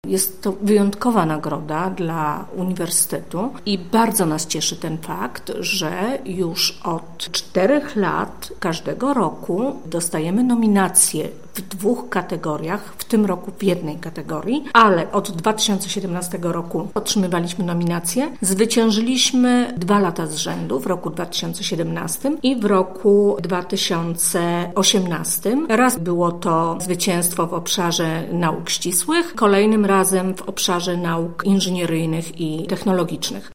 Jest to wyjątkowa nagroda dla uniwersytetu i bardzo nas cieszy ten fakt, że już od 4 lat każdego roku dostajemy nominacje w 2 kategoriach, w tym roku w 1 kategorii, ale od 2017 roku otrzymywaliśmy nominacje. Zwyciężyliśmy 2 lata z rzędu, w roku 2017 i w roku 2018. Raz było to zwycięstwo w obszarze nauk ścisłych, kolejnym razem w obszarze nauk inżynieryjnych i technologicznych.